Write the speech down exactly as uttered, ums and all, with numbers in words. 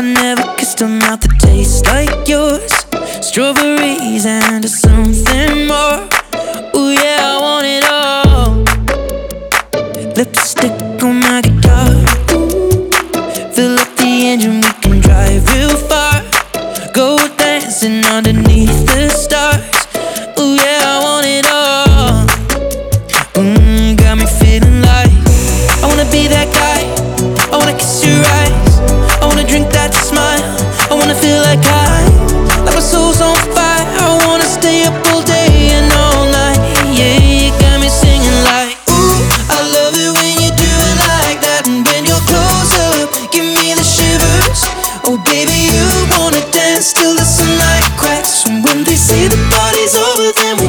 I never kissed a mouth that tastes like yours. Strawberries and something more. Ooh yeah, I want it all. Lipstick on my guitar. Fill up the engine, we can drive real far. Go dancing underneath the stars. Ooh yeah, I want it all. Mmm, got me feeling like I wanna be that guy. I wanna kiss your eyes. I wanna drink that smile. I wanna feel like I, like my soul's on fire. I wanna stay up all day and all night. Yeah, you got me singing like, ooh, I love it when you do it like that. And when you're close up, give me the shivers. Oh baby, you wanna dance till the sunlight cracks. And when they say the party's over, then